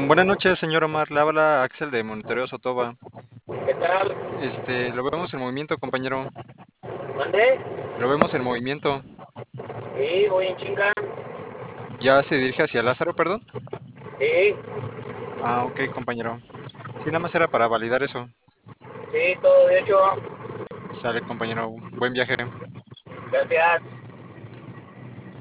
Buenas noches, señor Omar. Le habla Axel de Monitoreo Sotoba. ¿Qué tal? Lo vemos en movimiento, compañero. ¿Mandé? Lo vemos en movimiento. Sí, voy en chinga. ¿Ya se dirige hacia Lázaro, perdón? Sí, Ah, ok, compañero. Sí, nada más era para validar eso. sí, todo de hecho. Sale, compañero. Buen viaje. Gracias.